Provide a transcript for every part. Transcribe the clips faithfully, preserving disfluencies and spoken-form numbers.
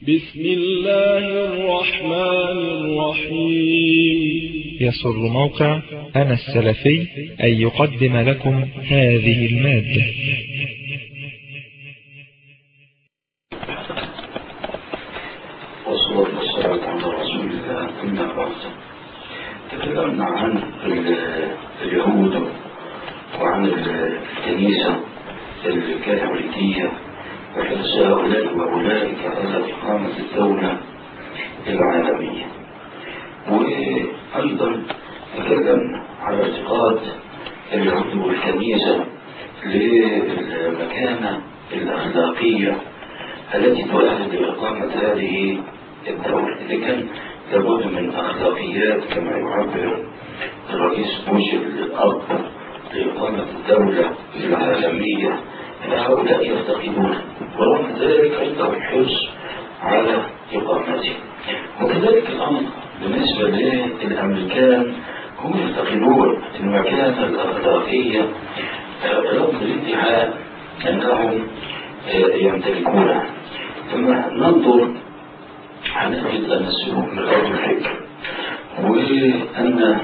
بسم الله الرحمن الرحيم. يسر موقع أنا السلفي أن يقدم لكم هذه المادة. والصلاة والسلام على رسول الله. أما بعد، تكلمنا عن اليهود وعن الكنيسة الكاثوليكية وحرص هؤلاء وأولئك على إقامة الدولة العالمية، وأيضا تكلمنا على اعتقاد اليهود والكنيسة للمكانة الأخلاقية التي تؤهل لإقامة هذه الدولة. إذا كان لابد من أخلاقيات كما يعبر الرئيس بوش الأب لإقامة الدولة العالمية، فهؤلاء يفتقدون، ورغم ذلك عندهم حرص على إقامته. وكذلك الأمر بالنسبة للأمريكان، هم يفتقدون المكانة الأخلاقية رغم الادعاء أنهم يمتلكونها. ثم ننظر هنجد أن السلوك من أرض الفكر، وأن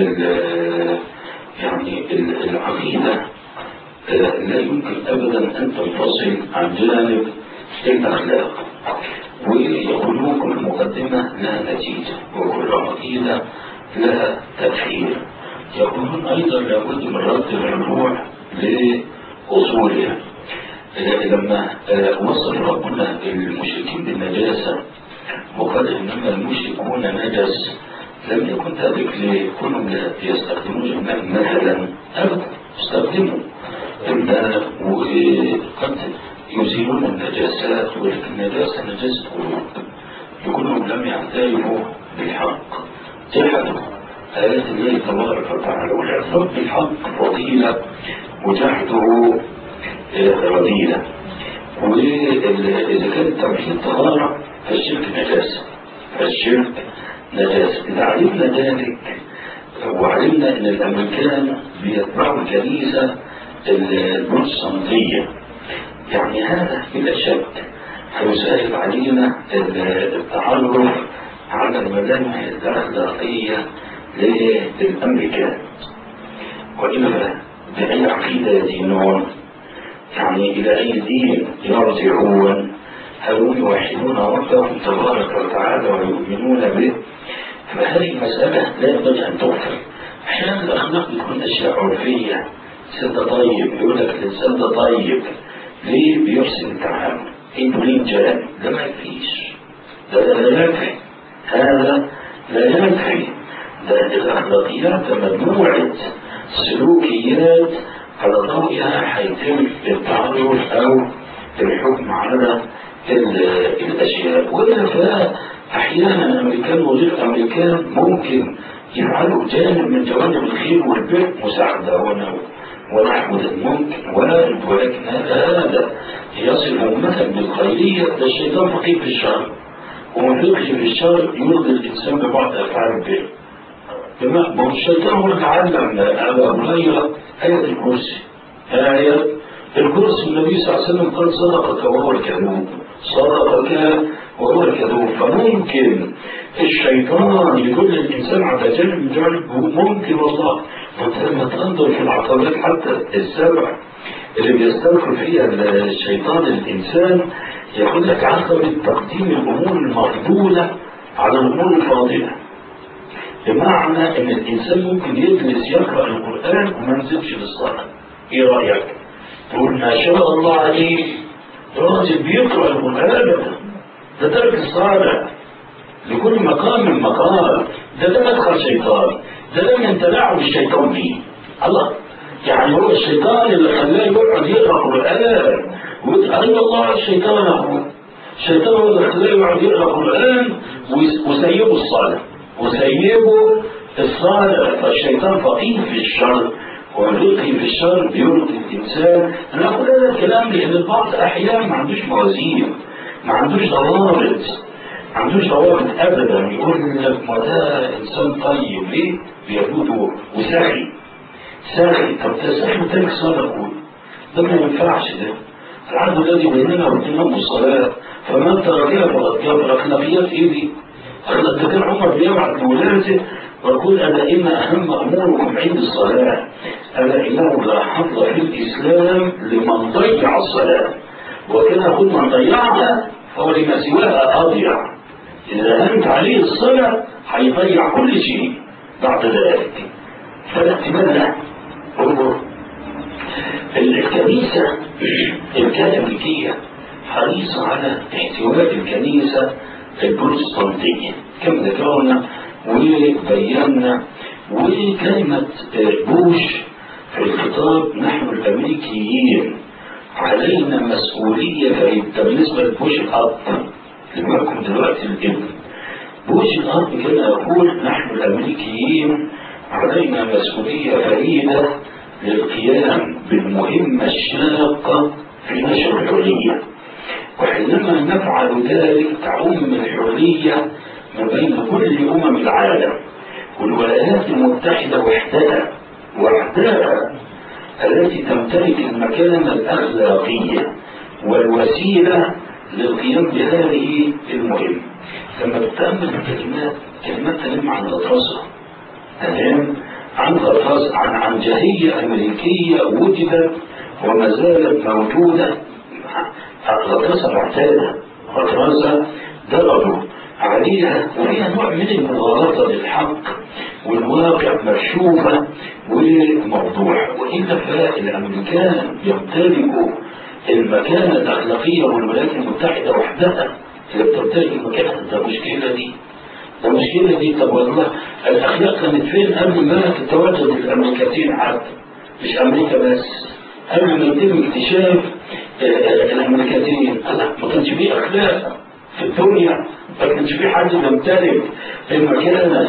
يعني العقيدة لا يمكن أبدا أن تنفصل عن جانب الأخلاق، ويقولون كل مقدمة لها نتيجة وكل عقيدة لها تأثير. يقولون أيضا لابد من رد الرجوع لأصولها. لما وصف ربنا المشركين بالنجاسة وقال إنما المشركون نجس، لم يكن ذلك لكونهم يستخدمون الماء مثلا، أبدا يستخدموا الماء وقد يزيلون النجاسات، ولكن النجاسة نجاسة قلوب لكونهم لم يعترفوا بالحق، جحدوا آيات الله تبارك وتعالى. والاعتراف بالحق فضيلة وجحده رذيلة. وإذا كان توحيد طهارة فالشرك نجاسة، فالشرك نجاسة. إذا علمنا ذلك وعلمنا أن الأمريكان بيتبعوا الكنيسة البروتستانتية، يعني هذا بلا شك هيسهل علينا التعرف على الملامح الأخلاقية للأمريكان. وإلا بأي عقيدة يدينون؟ يعني إلى أي دين يرجعون؟ هل هم يوحدون ربهم تبارك وتعالى ويؤمنون به؟ فهذه المسألة لا ينبغي أن تغفل. أحيانا الأخلاق بتكون أشياء عرفية، سد طيب يقول لك الإنسان ده طيب ليه بيحسن التعامل، إنه ليه جانب، ده ما يكفيش، ده لا يكفي، هذا لا يكفي. ده الأخلاقيات مجموعة سلوكيات على ضوئها هيتم التعرف أو الحكم على الأشياء. وإلا فأحيانا الأمريكان وغير أمريكان ممكن يفعلوا جانب من جوانب الخير والبر، مساعدة ونحو الممكن وارد، ولكن هذا يصل مثلا بالخيرية. ده الشيطان فقيه في الشر، ومن فقه في الشر يرضي الإنسان ببعض أفعال البر. ما هو الشيطان هو تعلم أبا هريرة آية الكرسي، آية الكرسي النبي صلى الله عليه وسلم قال صدقك وهو الكذوب، صدقك وهو الكذوب. فممكن الشيطان يقول الإنسان على جانب من جانبه، ممكن والله. لما تنظر في العقبات حتى السبع اللي بيستنفر فيها الشيطان الإنسان، يقول لك عقبة تقديم الأمور المفضولة على الأمور الفاضلة. بمعنى ان الانسان ممكن يجلس يقرأ القرآن وما ينزلش للصلاة. ايه رأيك؟ تقول ما شاء الله عليه، راجل بيقرأ القرآن، ده ترك الصلاة لكل مقام من مقام. ده ده مدخل شيطان، ده ده من تلاعب الشيطان فيه. الله، يعني هو الشيطان اللي خلاه يقعد يقرأ قرآن ويتقال الله الشيطان اهو. الشيطان هو اللي خلاه يقعد يقرأ قرآن وسيبه الصلاة وسيبه الصالح. فالشيطان فقيه في الشر، وفقه في الشر بيرضي الإنسان. أنا أقول هذا الكلام لأن البعض أحيانا ما عندوش موازين، ما عندوش ضوابط، ما عندوش ضوابط أبدا. يقول لك ما ده إنسان طيب ليه؟ بيعبده وساخي ساخي. طب ده ساخي وترك صالح، ده ما ينفعش. ده العهد الذي بيننا وبينهم الصلاة، فمن تركها فقد كفر. أخلاقيات إيه دي؟ أخلاق كان عمر بيبعث لولاده ويقول ألا إن أهم أموركم عند الصلاة، ألا إنه لا حظ في الإسلام لمن ضيع الصلاة، وكان يقول من ضيعها فهو لما سواها أضيع. إذا أنت عليه الصلاة هيضيع كل شيء بعد ذلك. فلا احتمال. انظر الكنيسة الكاثوليكية حريصة على احتواء الكنيسة البروتستانتية كما ذكرنا وبينا. وكلمة بوش في الخطاب نحن الأمريكيين علينا مسؤولية فريدة. بالنسبة لبوش الأب اللي معكم دلوقتي الابن، بوش الأب كان يقول نحن الأمريكيين علينا مسؤولية فريدة للقيام بالمهمة الشاقة في نشر الحرية، وحينما نفعل ذلك تعم الحرية ما بين كل أمم العالم. والولايات المتحدة وحدها وحدها التي تمتلك المكانة الأخلاقية والوسيلة للقيام بهذه المهمة. لما تتأمل الكلمات كلمات تنم عن غطرسة، تنم عن غطرسة، عن عنجهية أمريكية وجدت وما زالت موجودة. غطرسة معتادة، غطرسة درجوا عليها وفيها نوع من المغالطة للحق والواقع مكشوفة وموضوع. وإلا فالأمريكان يمتلكوا المكانة الأخلاقية والولايات المتحدة وحدها اللي بتمتلك المكانة. ده مشكلة دي، ده مشكلة دي. طب والله الأخلاق كانت فين قبل ما تتواجد الأمريكتين حتى؟ مش أمريكا بس، قبل ما يتم اكتشاف الأمريكتين ما كانش فيه أخلاق في الدنيا، ما كانش فيه حد يمتلك المكانة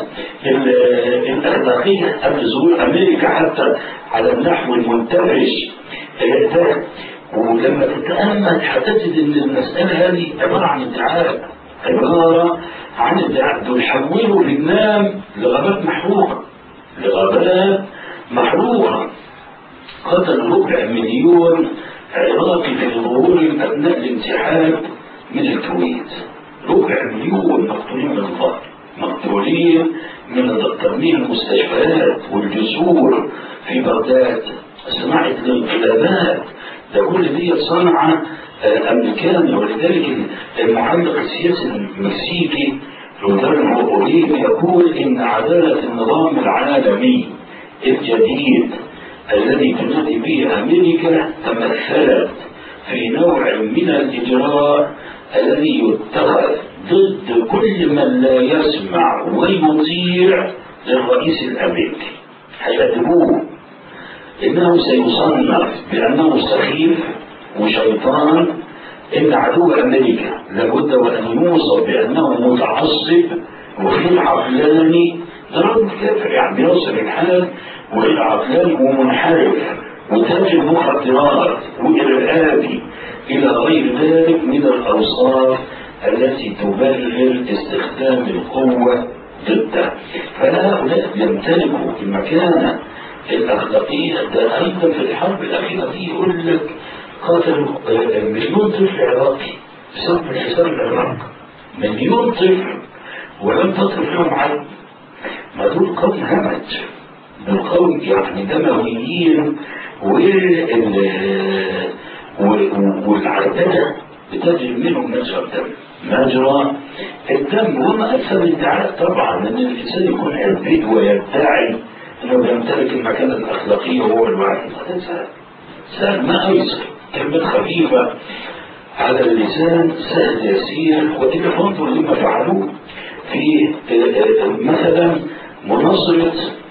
الأخلاقية قبل ظهور أمريكا حتى على النحو المنتعش ده. ولما تتأمل هتجد إن المسألة هذه عبارة عن ادعاء، عبارة عن ادعاء. دول حولوا لبنان لغابات محروقة، لغابات محروقة. قتل ربع مليون عراقي في ظهور أثناء الانسحاب من الكويت. ربع مليون مقتولين من الظهر، مقتولين من ترميم المستشفيات والجسور في بغداد، صناعة الانقلابات. ده كل دي صنعة أمريكانية. ولذلك المعلق السياسي المكسيكي رودالفو أوريغ يقول إن عدالة النظام العالمي الجديد الذي تنادي به أمريكا تمثلت في نوع من الإجراء الذي يتخذ ضد كل من لا يسمع ويطيع للرئيس الأمريكي. هيقدموه إنه سيصنف بأنه سخيف وشيطان، إن عدو أمريكا لابد وأن يوصف بأنه متعصب وغير عقلاني. ده رجل كافر يعني بيوصف الحال وغير عقلاني ومنحرف وتاجر مخدرات وإرهابي إلى غير ذلك من الأوصاف التي تبرر استخدام القوة ضده. فهؤلاء يمتلكوا المكانة الأخلاقية. ده أيضا في الحرب الأخيرة دي يقول لك قاتلوا مليون طفل عراقي بسبب الحساب العراقي، مليون طفل ولم تطرف لهم عين. ما دول قوم همج، دول قوم يعني دمويين، والعربدة بتجري منهم مجرى الدم، مجرى الدم. وما أكثر الادعاء طبعا أن الإنسان يكون عبيد ويدعي أنه يمتلك المكانة الأخلاقية وهو الواحد. هذا سهل، سهل ما أيسر، كلمة خفيفة على اللسان، سهل يسير. وإلا فانظر لما فعلوه في مثلا مناصرة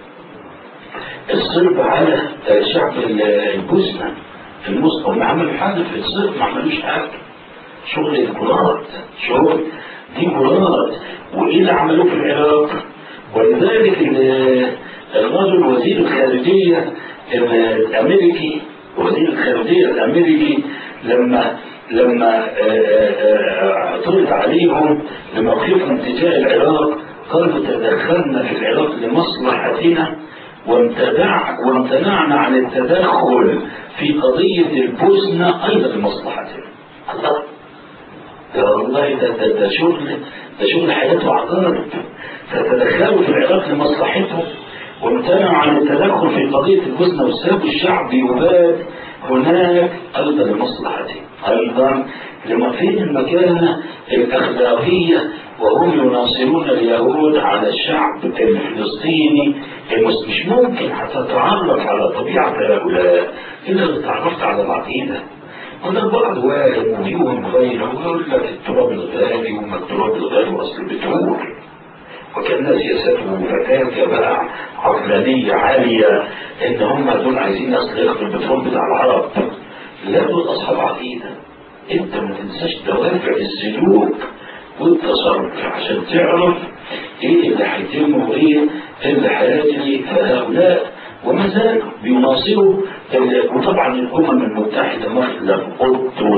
الصرب على شعب البوسنة المسلم. ما عملوا حاجة في الصرب، ما عملوش حاجة، شغل الكرات، شغل دي كرات. وإيه اللي عملوه في العراق؟ ولذلك الرجل وزير الخارجية الأمريكي، وزير الخارجية الأمريكي لما لما اعترض عليهم لموقفهم تجاه العراق قالوا تدخلنا في العراق لمصلحتنا وامتنع وامتنعنا عن التدخل في قضية البوسنة أيضا لمصلحتنا. الله، ده والله ده ده, ده شغل ده شغل حياته عقارب. فتدخلوا في العراق لمصلحتهم وامتنعوا عن التدخل في قضية البوسنة وسابوا الشعب يباد هناك أيضا لمصلحته، أيضا لما فيه المكانة الأخلاقية، وهم يناصرون اليهود على الشعب الفلسطيني. مش ممكن هتتعرف على طبيعة هؤلاء إلا إذا تعرفت على العقيدة. وده البعض واهم وفيهم غيره ويقول لك التراب الغالي وما التراب الغالي أصل البترول، وكان سياسته فتاة بقى عقلانية عالية إن هم دول عايزين أصل ياخدوا البترول بتاع العرب. لا، دول أصحاب عقيدة. أنت ما تنساش دوافع السلوك والتصرف عشان تعرف إيه اللي هيتم وإيه اللي هيجري. فهؤلاء وما زالوا بيناصروا، وطبعا الأمم المتحدة مخلب أوتو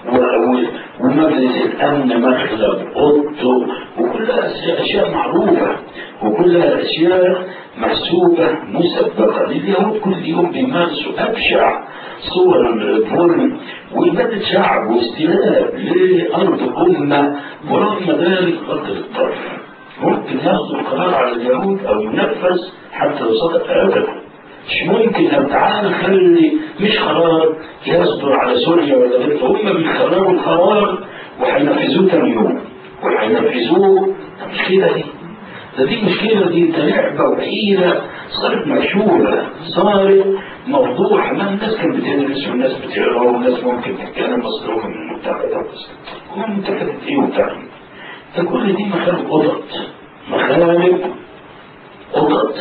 ومجلس الأمن مخلب أوتو، وكلها أشياء معروفة وكلها أشياء محسوبة مسبقة. اليهود كل يوم بيمارسوا أبشع صور الظلم وإبادة شعب واستيلاء لأرض أمة، ورغم ذلك غض الطرف ممكن ياخذوا القرار على اليهود أو ينفذ حتى لو صدق أبدا. مش ممكن أن تعال خلي مش قرار يصدر على سوريا ولا غيره، هم بيقرروا القرار وهينفذوه تاني يوم وهينفذوه. المشكلة دي ده دي مشكلة دي ده لعبة وحيلة صارت مشهورة، صارت موضوع ما الناس كانت بتدرس والناس بتقرا والناس ممكن تتكلم مصدرهم من المتحدة بس هم المتحدة ايه وتعمل. فكل دي مخالب قطط مخالب قطط.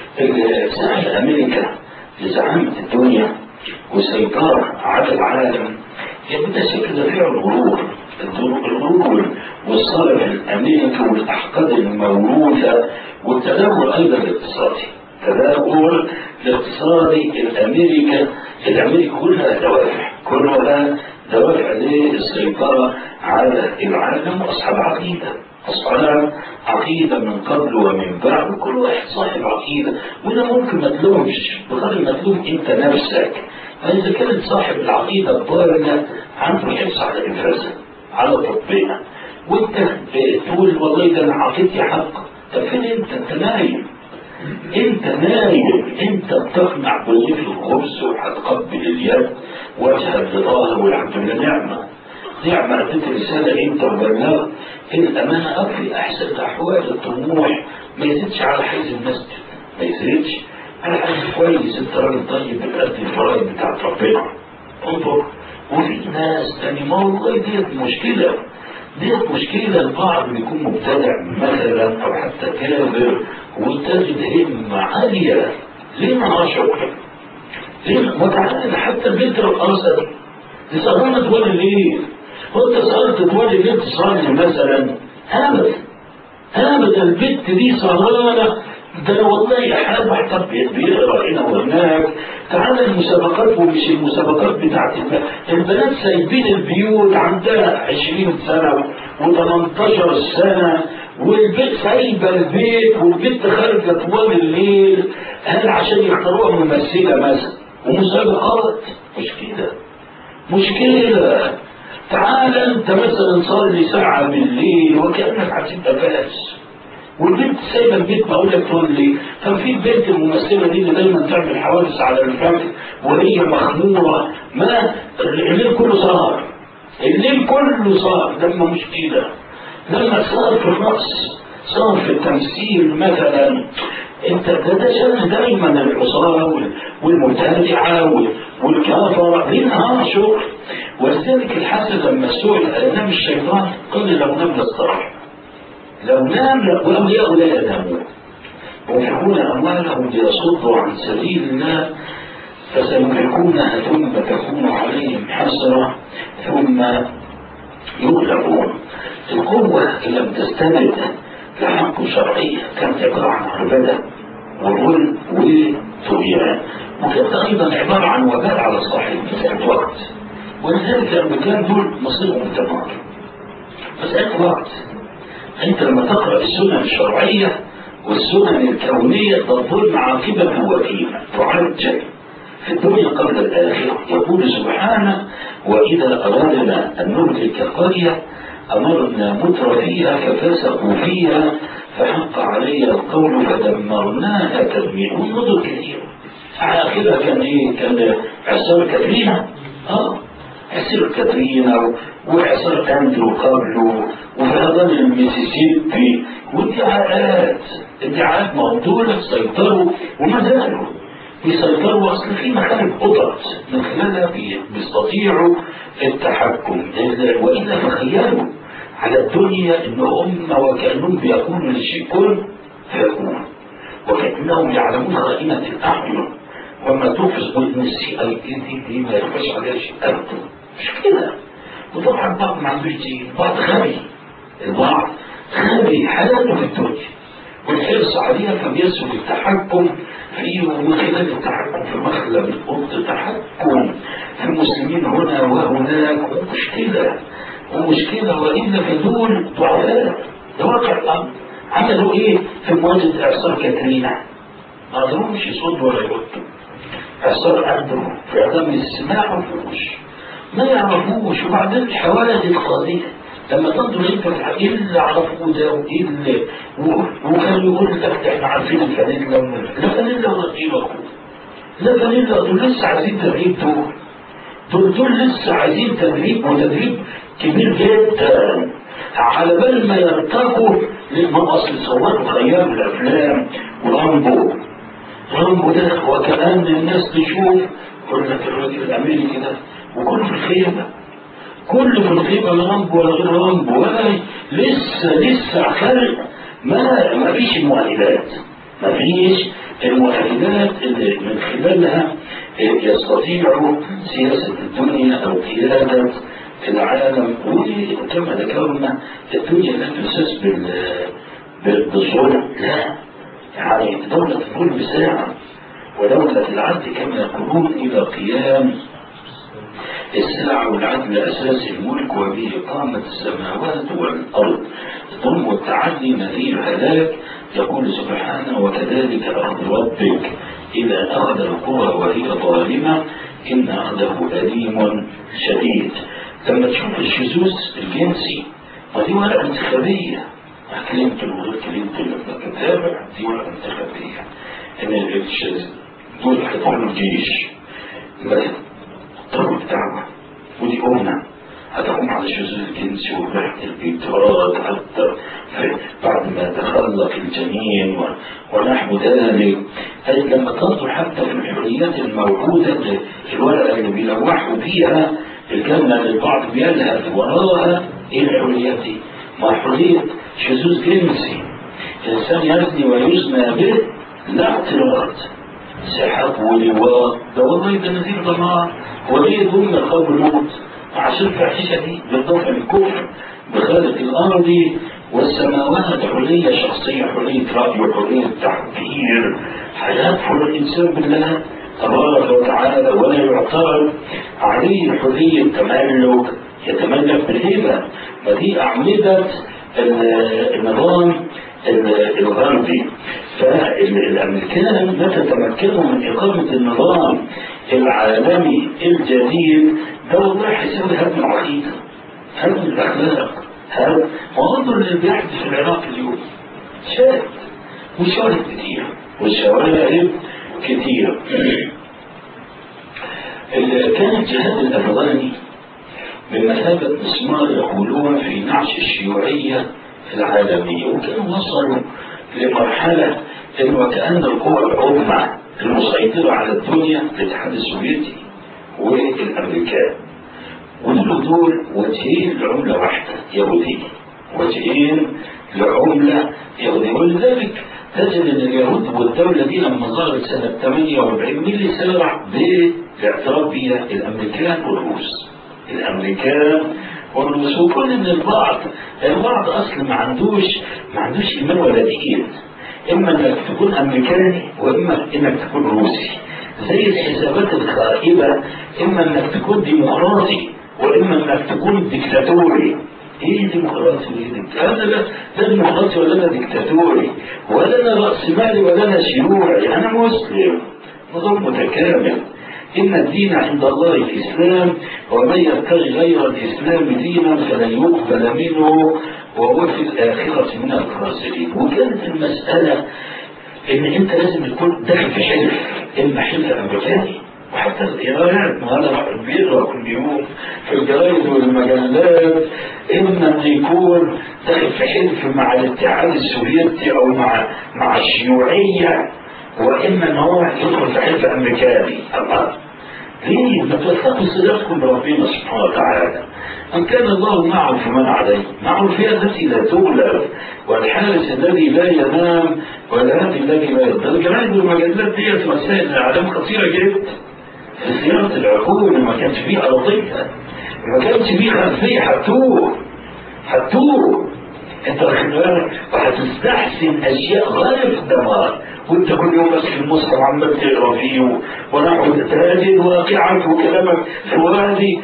سعي أمريكا لزعامة الدنيا والسيطرة على العالم يبدأ شكل دافع الغرور، الغرور والصالح الأمريكي والأحقاد الموروثة والتدهور أيضا الاقتصادي. التدهور الاقتصادي الأمريكي الأمريكي كلها دوافع كلها دوافع للسيطرة على العالم. وأصحاب عقيدة أصحاب عقيدة من قبل ومن بعد، وكل واحد صاحب عقيدة، وده ممكن ما تلومش بغير ما تلوم أنت نفسك. فإذا كانت صاحب العقيدة الضالة عنده حرص على إنفاذها على تطبيقها، وأنت تقول والله ده أنا عقيدتي حق، طب فين أنت؟ أنت نايم، أنت نايم، أنت بتقنع بالغير الخبز وهتقبل اليد وجهك لله والحمد لله نعمة نعمة أديت رسالة أنت وبلغ الأمانة أكفي أحسن الأحوال. الطموح ما يزيدش على حيز المسجد، ما يزيدش على حيز كويس. أنت راجل طيب بتأدي الفرائض بتاعت ربنا انظر. وفي ناس تاني ما والله ديت مشكلة ديت مشكلة البعض بيكون مبتدع مثلا أو حتى كافر وتجد همة عالية. ليه ما أشعر؟ ليه وتعالى حتى البنت القرصة دي دي صغيرة تولي ليه؟ وانت صارت تولي ليه تصلي مثلا؟ أبدا أبدا البنت دي صغيرة ده والله أحد واحد بيقرأ هنا وهناك. تعالى المسابقات ومش المسابقات بتاعت البنات سايبين البيوت عندها عشرين سنة وثمانتاشر سنة والبيت سايبة البيت والبنت خارجة طوال الليل هل عشان يختاروها ممثلة مثلا ومسابقات؟ مش كده مشكلة. تعال انت مثلا صلي ساعة بالليل وكأنك هتبقى فاس والبنت سايبه البيت. بقول لك تقول لي كان في البنت الممثله دي اللي دايما تعمل حوادث على الفجر وهي مخموره، ما الليل كله صار الليل كله صار. لما مشكله لما صار في الرقص صار في التمثيل مثلا. انت ده شان دايما العصاه والمبتدعه والكافره ليها شغل. ولذلك الحسن لما سئل نام الشيطان قال لو نام للصراحه لو نام وأولياء لا ينامون وينفقون أموالهم ليصدوا عن سبيل الله فسينفقونها ثم تكون عليهم حسرة ثم يغلبون. القوة لم تستند لحق شرعية، كانت عبارة عن عبادة وظلم وطغيان، وكانت أيضا عبارة عن وبال على صاحب مسألة وقت. ولذلك الأمريكان دول مصيرهم تمار مسألة وقت. أنت لما تقرأ السنة الشرعية والسنن الكونية تظل عاقبة وكيمة تعجل في الدنيا قبل الآخرة. يقول سبحانه: وإذا أردنا أن نهلك قرية أمرنا متر فيها ففسقوا فيها فحق علي القول فدمرناها تدميرا. نظر كثير. آخرها كان إيه؟ كان إعصار كاترينا. آه إعصار كاترينا وإعصار أندرو قبله وفيضان الميسيسيبي وادعاءات ادعاءات موضوعة سيطروا وما زالوا يسيطروا. أصل في مخارج قدرة من خلالها بيستطيعوا التحكم. وإذا تخيلوا على الدنيا إن هم وكأنهم بيكونوا للشيء كل فيكون، وكأنهم يعلمون خائنة الأعين وما تفز من السي اي دي دي ما يخفش عليها شيء أبدا. مش كده. وطبعا بعض ما عندوش دين، بعض غبي، البعض غبي حياته في الدنيا والحرص عليها فبيسهل التحكم فيه، ومن خلال التحكم في مخلب الأرض تحكم في المسلمين هنا وهناك. ومشكلة ومشكلة وإلا فدول ضعفاء. ده واقع الأمر. عملوا إيه في مواجهة إعصار كاترينا؟ ما قدروش يصدوا ولا يردوا. إعصار أندرو في عدم الاستماع والفروش ما يعرفوش. وبعدين الحوادث القادمة لما تنظر انت ايه اللي عرفوه ده وايه اللي وكانوا يقول لك احنا عارفين الفانيلا لا فانيلا ولا قيمه لا فانيلا. دول لسه عايزين تدريب. دول دول دول لسه عايزين تدريب وتدريب كبير جدا على بال ما يرتقوا لما اصل صوروا خيال الافلام ورامبو. رامبو ده وكأن الناس تشوف يقول لك الراجل الامريكي ده وكل في الخيمه كل في الخيمة رامبو ولا غير رامبو ولا لسه لسه خلق. ما ما فيش المؤهلات ما فيش المؤهلات اللي من خلالها يستطيعوا سياسة الدنيا أو قيادة العالم. وكما ذكرنا الدنيا لا تساس بالظلم، لا. يعني دولة تقول بساعة ودولة العدل كما يقولون إلى قيام الساعة والعدل أساس الملك وبه قامت السماوات والأرض. الظلم والتعدي نذير هلاك. يقول سبحانه: وكذلك أخذ ربك إذا أخذ القرى وهي ظالمة إن أخذه أليم شديد. لما تشوف الشذوذ الجنسي ودي ورقة انتخابية كلمة وغير كلمة لما تتابع دي ورقة انتخابية إن الشذوذ دول هيدخلوا الجيش طرق دعوة ودي أمنا هتقوم على الشذوذ الجنسي وبحث البيترات حتى بعد ما تخلق الجنين ونحو ذلك. أي لما تنظر حتى في الحريات الموجودة في الورقة اللي بيلوحوا فيها الجنة للبعض بيلهث وراها إيه الحريات دي؟ ما حرية شذوذ جنسي إنسان يزني ويزنى به لا اعتراض سحاب ولواء. ده والله ده نذير ضمان. وليه ضمن الخوف الموت عشان الفاحشة دي بالضبط الكفر بخالق الأرض والسماوات حرية شخصية حرية رأي وحرية تعبير حياة حر الإنسان بالله تبارك وتعالى ولا يعترض عليه حرية تملك يتملك بالهبة. فدي أعمدة النظام الغربي. فالأمريكان لا تتمكنوا من إقامة النظام العالمي الجديد. ده والله هيساوي هدم العقيدة هدم الأخلاق. هذا وانظر اللي بيحدث في العراق اليوم شاهد وشواهد كتير والشواهد كتير. كان الجهاد الأفغاني بمثابة مسمار يقولون في نعش الشيوعية العالمية. وكانوا وصلوا لمرحلة إن وكأن القوى العظمى المسيطرة على الدنيا الاتحاد السوفيتي والأمريكان ودول دول وجهين لعملة واحدة يهودية وجهين لعملة يهودية. ولذلك تجد أن اليهود والدولة دي لما ظهرت سنة ثمانية وأربعين مين اللي سارع بالاعتراف بها؟ الأمريكان والروس. الأمريكان والروس. وكل من البعض البعض أصلا ما عندوش ما عندوش إيمان ولا دين. إما أنك تكون أمريكاني وإما أنك تكون روسي زي الحسابات الخائبة. إما أنك تكون ديمقراطي وإما أنك تكون ديكتاتوري. ايه ديمقراطي وايه هذا؟ لا لا ديمقراطي ولا انا ديكتاتوري ولا انا راسمالي ولا انا شيوعي، انا مسلم نظام متكامل. ان الدين عند الله الاسلام ومن يبتغي غير الاسلام دينا فلن يقبل منه وهو في الاخره من الخاسرين. وكانت المساله ان انت لازم تكون داخل في حلف، اما حلف امريكاني، وحتى الإيران ما أنا بيقرأ كل يوم في الجرايد والمجلات إما أن يكون داخل في حلف مع الاتحاد السوفيتي أو مع مع الشيوعية، وإما أن هو يدخل في حلف أمريكاني. الله ليه؟ ما توثقوا صدقكم بربنا سبحانه وتعالى. أن كان الله معه فمن عليه، معه الفئة التي لا تغلب والحارس الذي لا ينام والهادي الذي لا يضل. الجرايد والمجلات ديت وسائل الإعلام خطيرة جدا في صياغة العقول. ما كانش فيه أرضية، ما كانش فيه خلفية، هتوه هتوه انت واخد بالك، وهتستحسن اشياء غاية في الدمار، وانت كل يوم ماسك المصحف عمال تقرا فيه ونحو تهدي واقعك وكلامك فؤادي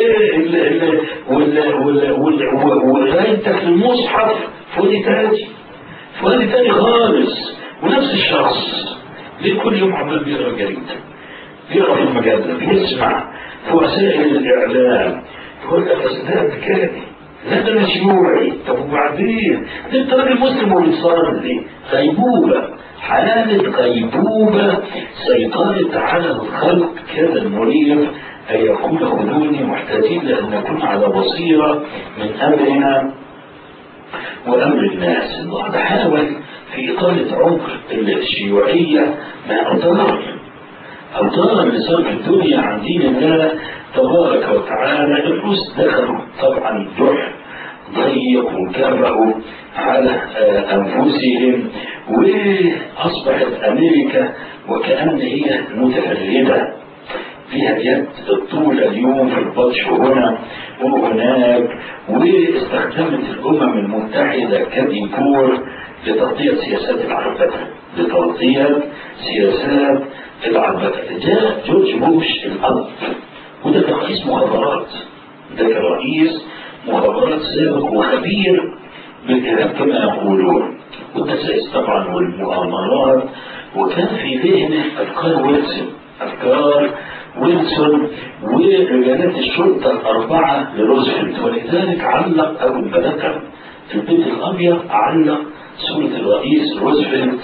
وغايتك المصحف فؤادي تهدي فؤادي تاني خالص. ونفس الشخص ليه كل يوم عمال بيقرا جريدة، بيقرا في المجلة، بيسمع في وسائل الإعلام، يقول لك أصل ده أمريكاني، لا ده أنا شيوعي. طب وبعدين؟ ده أنت راجل مسلم وبتصلي. غيبوبة، حالة غيبوبة سيطرت على الخلق. كان المريض أن يقول خذوني محتاجين لأن نكون على بصيرة من أمرنا وأمر الناس. البعض حاول في إطالة عمق الشيوعية مع أضرار أضرار لصرف الدنيا عن دين الله تبارك وتعالى. الروس دخلوا طبعا جحر ضيق وكرهوا على أنفسهم، وأصبحت أمريكا وكأن هي متفردة فيها يد الطول اليوم في البطش هنا وهناك، واستخدمت الأمم المتحدة كديكور لتغطية سياسات العربة لتغطية سياسات العربة. جاء جورج بوش الأب، وده كان رئيس مخابرات، ده كان رئيس مخابرات سابق وخبير بالكلام كما يقولون، والدسائس طبعا والمؤامرات، وكان في ذهنه أفكار ويلسون أفكار ويلسون ورجالات الشرطة الأربعة لروزفلت. ولذلك علق أول ما ذكر في البيت الأبيض علق صورة الرئيس روزفلت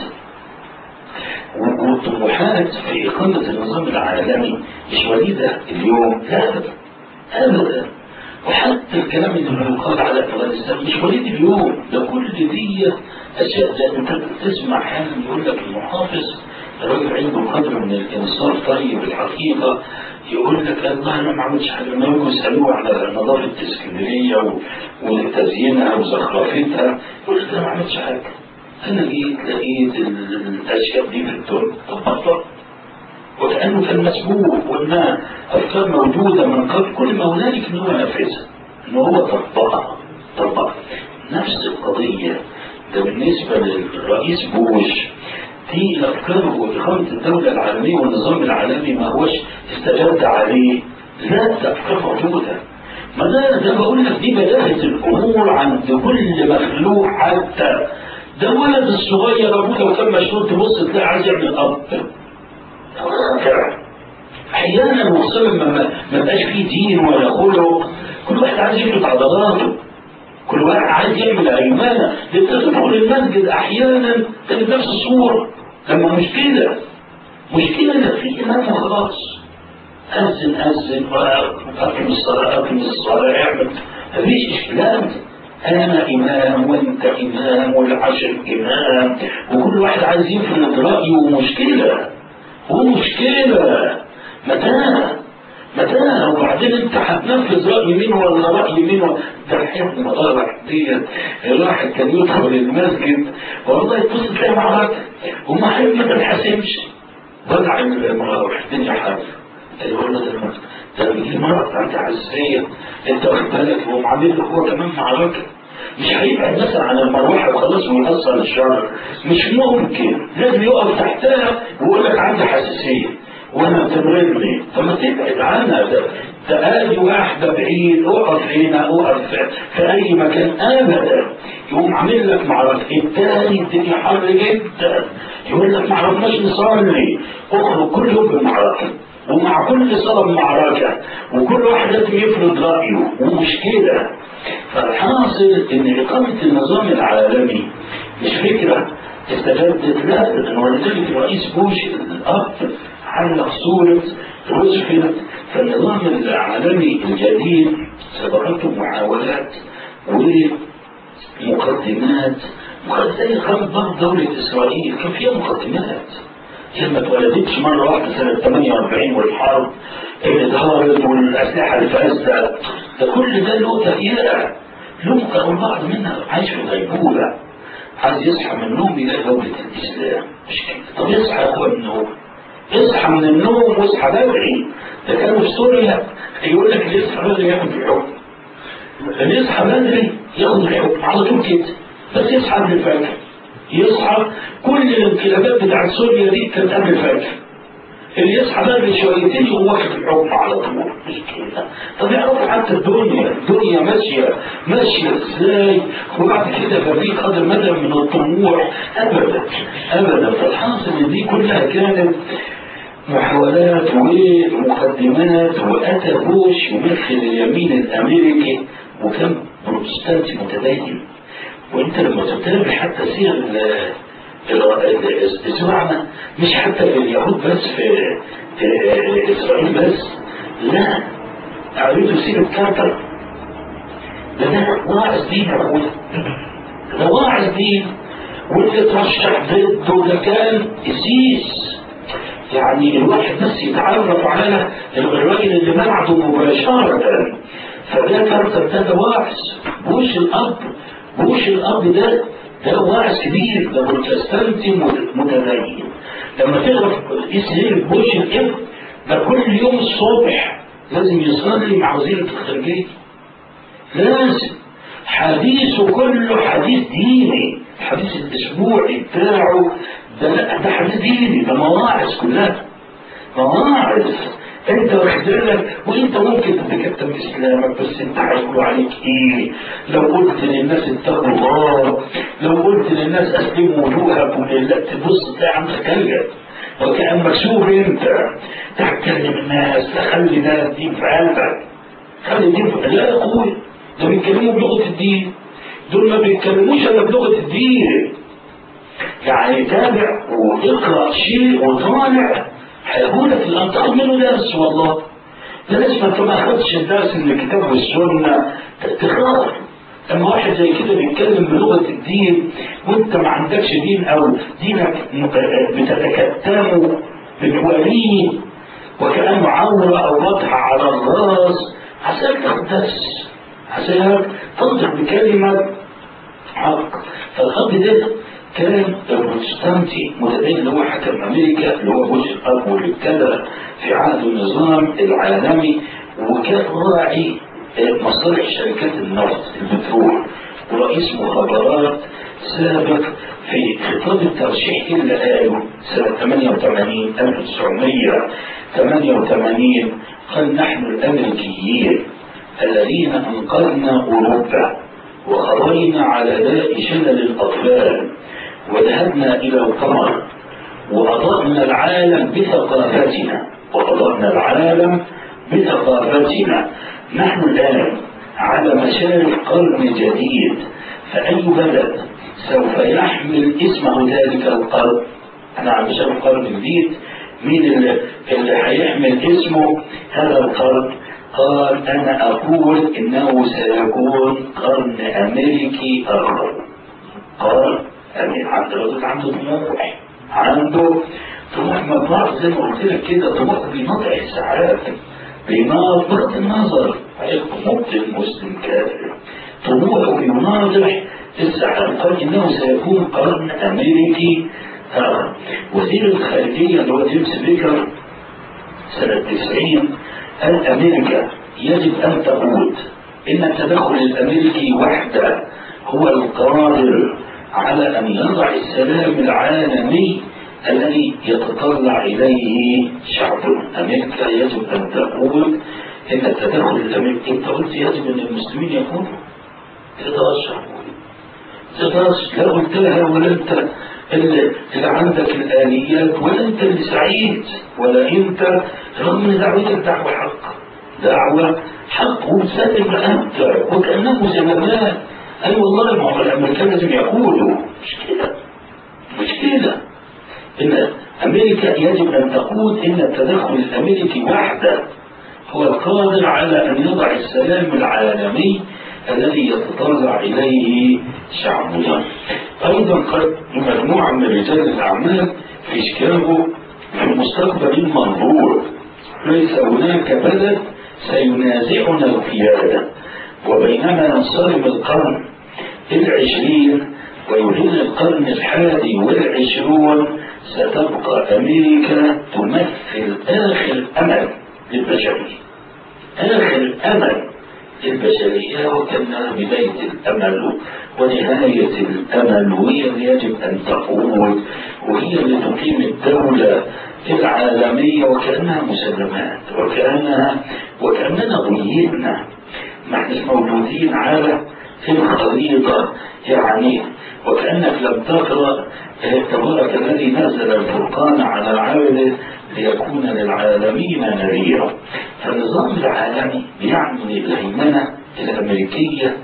والطموحات في إقامة النظام العالمي مش وليدة اليوم، لا أبدا أبدا. وحتى الكلام اللي بيقال على أفغانستان مش وليد اليوم، ده كل دي أشياء. أنت تسمع حالا يقول لك المحافظ الراجل عنده قدر من الإنصاف طيب الحقيقة، يقول لك الله أنا ما عملتش حاجة. ما يجوا يسألوه على نظافة اسكندرية وتزيينها وزخرفتها، يقول لك أنا ما عملتش حاجة، أنا جيت لقيت الأشياء دي في الدنيا طبقتها، وكأنه كان مسبوق وإنها أفكار موجودة من قبل، كل ما هنالك إن هو ينفذها، إن هو طبقها طبقها. نفس القضية ده بالنسبة للرئيس بوش، دي الأفكار وإقامة الدولة العالمية والنظام العالمي ما هوش استجد عليه، لا ده أفكار موجودة. ما ده ده بقول لك دي بداية الأمور عند كل مخلوق. حتى ده ولد الصغير أبوه لو كان مشهور تبص تلاقي عايز يعمل أب. أحيانا وصل ما ما بقاش فيه دين ولا خلق، كل واحد عايز يفرض عضلاته، كل واحد عايز يعمل أيمانة. تدخل المسجد أحيانا تجد نفس الصورة، لما مش كده مش كده في إمام وخلاص، أذن أذن وأقم الصلاة أقم الصلاة اعمل، مفيش إشكالات. أنا إمام وأنت إمام والعشر إمام، وكل واحد عايز يفرض رأيه. ومشكلة ومشكلة متى متى وبعدين انت هتنفذ رأي مين ولا رأي مين؟ ده الحين مطارح ديت الواحد كان يدخل المسجد والله تبص تلاقي معركة وما حد ما تنحسبش، وضع المراوح الدنيا حاجة يقول له ده ده بيجي مرة عندها حساسية، انت واخد بالك هو معامل له هو كمان معركة، مش هيبعد مثلا عن المروحة وخلاص ويوصل الشر، مش ممكن، لازم يقف تحتها ويقول لك عندي حساسية وانا تمرضني، فما تبعد عنها. ده فأي واحدة بعيد أقف هنا أقف في أي مكان أبدا، يقوم عامل لك معركة. التاني الدنيا حر جدا يقول لك ما عرفناش نصلي، اخرج كل يوم بالمعركة، ومع كل صلاة معركة، وكل واحد لازم يفرض رأيه ومشكلة. فالحاصل إن إقامة النظام العالمي مش فكرة استجدت، لا، ولذلك الرئيس بوش الأب علق صورة روزفلت. فالنظام العالمي الجديد سبقته محاولات ومقدمات، زي خلق دولة إسرائيل كان فيها مقدمات، هي ما اتولدتش مرة واحدة سنة ثمانية وأربعين والحرب اللي ظهرت والأسلحة اللي فاسدة، ده كل ده له تغيير، له مكون بعض منها عايش في غيبوبة، عايز يصحى من النوم يلاقي دولة الإسلام. مش كده؟ طب يصحى يا أخوة من النوم، يصحى من النوم واصحى بدري. ده كانوا في سوريا يقول لك اللي يصحى بدري ياخد الحكم، اللي يصحى بدري ياخد الحكم على طول كده، بس يصحى قبل الفجر. يصحى كل الانقلابات بتاعت سوريا دي كانت قبل الفجر، اللي يصحى بدري شويتين يقوم واخد الحكم على طول. مش كده؟ طب يعرفوا حتى الدنيا الدنيا ماشيه ماشيه ازاي، وبعد كده ففي قدر مدى من الطموح ابدا ابدا. فالحاصل ان دي كلها كانت محاولات ومقدمات، واتى بوش يمثل اليمين الامريكي وكان بروتستانتي متدين. وانت لما تتابع حتى سير الزعماء مش حتى في اليهود بس، في, في اسرائيل بس، لا، اعرفوا سيرة كارتر، ده ده واعظ دين يا اخويا، ده واعظ دين، واللي ترشح ضده ده كان إسيس. يعني الواحد بس يتعرف على الراجل اللي بعده مباشرة، فده كارتر ده ده واعظ. بوش الأب بوش الأب ده ده واعظ كبير، ده بروتستانتي متدين. لما تقرا اسم بوش الابن ده كل يوم الصبح لازم يصلي مع وزيرة الخارجية، لازم حديثه كله حديث ديني، الحديث الاسبوعي بتاعه ده ده حديث ديني، ده مواعظ كلها مواعظ. انت واخد بالك، وانت ممكن تتكتم اسلامك بس انت هيقولوا عليك ايه لو قلت للناس اتقوا الله، لو قلت للناس اسلموا وجوهكم لله، تبص تلاقي عندك كلجة وكأن مكسور. انت تكلم الناس، تخلي ده الدين في قلبك، خلي الدين في لا يا اخوي، ده بيتكلموا بلغة الدين، دول ما بيتكلموش الا بلغة الدين. يعني تابع واقرأ شيء وطالع هيقولك الآن تاخد منه درس، والله درس. ما انت ما اخدتش الدرس من الكتاب والسنة تقرأ. اما واحد زي كده بيتكلم بلغة الدين وانت ما عندكش دين، او دينك بتتكتمه بتواليه وكأنه عورة او رضحة على الراس، عساك تاخد درس، عساك تنطق بكلمة حق. فالأب ده كان البروتستانتي متدين اللي هو حكم امريكا، اللي هو بوش الاب، واللي ابتدى في عهد النظام العالمي، وكان راعي مصالح شركات النفط البترول، ورئيس مخابرات سابق. في خطاب الترشيح اللي قاله سنة ثمانية وثمانين ألف وتسعمائة وثمانية وثمانين قال: نحن الامريكيين الذين انقذنا اوروبا وقضينا على داء شلل الاطفال وذهبنا إلى القمر وأضأنا العالم بثقافتنا وأضأنا العالم بثقافتنا نحن الآن على مشارف قرن جديد، فأي بلد سوف يحمل اسمه ذلك القرن؟ أنا على مشارف قرن جديد، مين اللي, اللي هيحمل اسمه هذا القرن؟ قال: أنا أقول إنه سيكون قرن أمريكي آخر. قال أمين عنده رجل عنده طموح، عنده طموح مبلغ زي ما قلت لك كده، طموح بنطع السعادة، بناظر النظر، مبطل مسلم كافر، طموحه بيناظر السعادة. قال إنه سيكون قرن أمريكي آخر. وزير الخارجية اللي هو جيمس بيكر سنة تسعين قال: أمريكا يجب أن تقود إن التدخل الأمريكي وحده هو القادر على أن يضع السلام العالمي الذي يتطلع إليه شعبنا. أمريكا يجب أن تقول إن التدخل الأمريكي، أنت قلت يجب أن المسلمين يكونوا تترشح تترشح، لا قلت لها ولا أنت اللي عندك الآليات ولا أنت اللي سعيد ولا أنت، رغم أن دعوتك دعوة حق، دعوة حق وتسلم أنت وكأنه زمان. أي والله ما هو الأمريكان لازم يقولوا مش كده، مش كده. إن أمريكا يجب أن تقول إن التدخل الأمريكي وحده هو القادر على أن يضع السلام العالمي الذي يتطلع إليه شعبنا. أيضا قد مجموعة من رجال الأعمال في شيكاغو في المستقبل المنظور ليس هناك بلد سينازعنا القيادة، وبينما ينصرم القرن العشرين ويهل القرن الحادي والعشرون ستبقى أمريكا تمثل آخر أمل للبشرية، آخر أمل للبشرية، وكأنها بداية الأمل ونهاية الأمل، وهي اللي يجب أن تقود وهي اللي تقيم الدولة العالمية، وكأنها مسلمات وكأنها وكأننا ضيئنا، ما احنا موجودين على في الخريطة يعني، وكأنك لم تقرأ تبارك الذي نزل الفرقان على عبده ليكون للعالمين نذيرا. فالنظام العالمي بيعني الهيمنة الأمريكية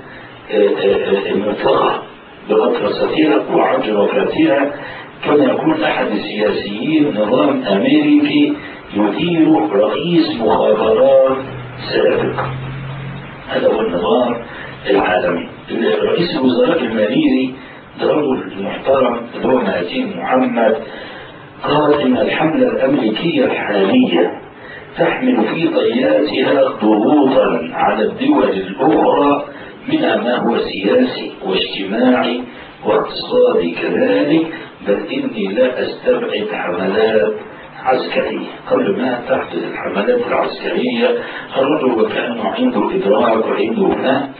المطلقة بمدرستها وعجرفتها، كما يقول أحد السياسيين نظام أمريكي يدير رئيس مخابرات سابق. هذا هو النظام العالمي. رئيس الوزراء الماليزي ده رجل المحترم اللي هو مهاتير محمد قال إن الحملة الأمريكية الحالية تحمل في طياتها ضغوطا على الدول الأخرى منها ما هو سياسي واجتماعي واقتصادي كذلك، بل إني لا أستبعد حملات عسكرية. قبل ما تحدث الحملات العسكرية الرجل وكأنه عنده إدراك وعنده فهم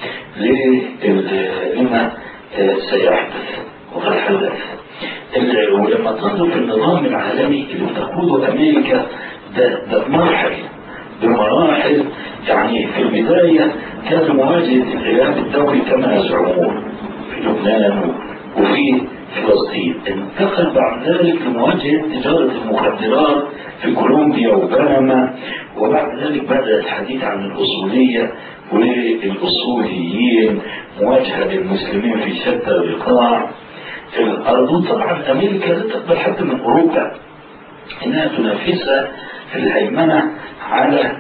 لما سيحدث وقد حدث. ولما تنظر في النظام العالمي اللي تقوده أمريكا ده, ده مراحل بمراحل، يعني في البداية كانت مواجهة الإرهاب الدولي كما يزعمون في لبنان وفي فلسطين، انتقل بعد ذلك لمواجهة تجارة المخدرات في كولومبيا وبنما، وبعد ذلك بدأ الحديث عن الأصولية والأصوليين، مواجهة للمسلمين في شتى البقاع في الأرض. طبعا أمريكا لا تقبل حتى من أوروبا إنها تنافسها في الهيمنة على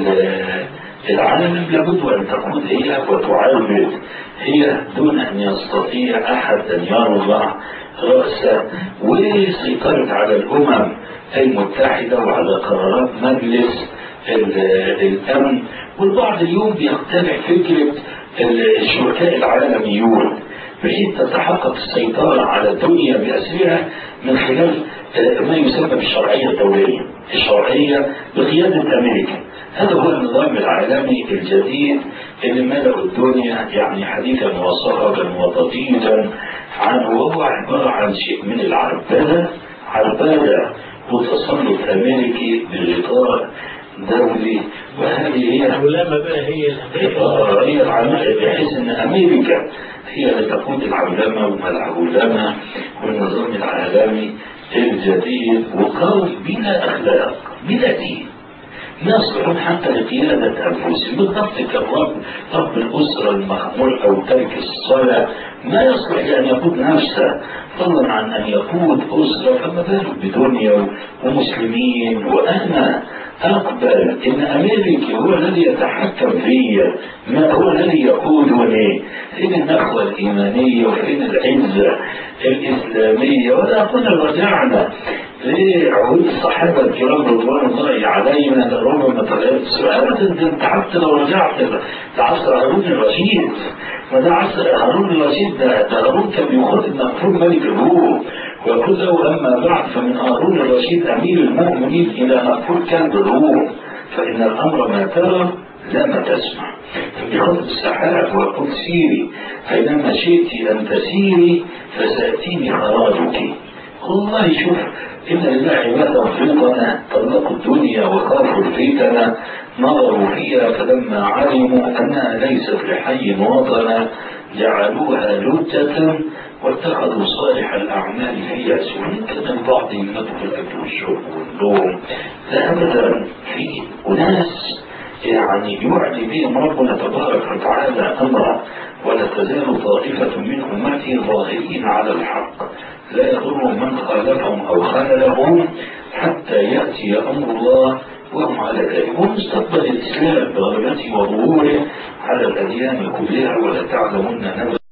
العالم، لابد أن تقود هي وتعاود هي دون أن يستطيع أحد أن يرفع رأسه، وسيطرت على الأمم المتحدة وعلى قرارات مجلس الأمن. والبعض اليوم بيقتنع فكرة الشركاء العالميون بحيث تتحقق السيطرة على الدنيا بأسرها من خلال ما يسمى بالشرعية الدولية، الشرعية بقيادة أمريكا. هذا هو النظام العالمي الجديد اللي ملأ الدنيا يعني حديثا وصهبا وضجيجا عنه، وهو عبارة عن شيء من العربدة، عربدة وتسلط أمريكي بغطاء دولي. وهذه هي العلماء بقى هي هي العلماء، بحيث ان امريكا هي اللي تقود العلماء وما العلماء والنظام العالمي الجديد، وقوم بلا اخلاق بلا دين، ما يصلحون حتى لقيادة أنفسهم بالضبط كالرب رب الأسرة المخمول أو ترك الصلاة، ما يصلح لأن يقود نفسه فضلا عن أن يقود أسرة، فما بالك بدنيا ومسلمين. وأنا أقبل إن أمريكا هو الذي يتحكم فيا، ما هو الذي يقودني، فين النخوة الإيمانية وفين العزة الإسلامية. ولا كنا رجعنا لعهود الصحابة الكرام رضوان الله علينا لربما تغيرت السؤال. انت حتى لو رجعت لعصر هارون الرشيد، ما ده عصر هارون الرشيد، ده, ده هارون كان بيخاطب مغفور ملك الروم ويقول له أما بعد فمن هارون الرشيد أمير المؤمنين إلى مغفور كان بالروم، فإن الأمر ما ترى لا ما تسمع. بخط السحاب وقل سيري فإنما شئت أن تسيري فسأتيني خراجك. والله شوف إن لله عبادا فوقنا طلقوا الدنيا وخافوا الفتنة نظروا فيها فلما علموا أنها ليست لحي وطنا جعلوها لجة واتخذوا صالح الأعمال هي سنة. كان البعض يملك الأكل والشرب والنوم، لا أبدا، في أناس يعني يعلي بهم ربنا تبارك وتعالى أمره، ولا تزال طائفة من أمتي ظاهرين على الحق لا يضرهم من خالفهم أو خالفهم حتى يأتي أمر الله وهم على ذلك. ومستقبل الإسلام بغلبته وظهوره على الأديان كلها، ولا تعلمن نبأ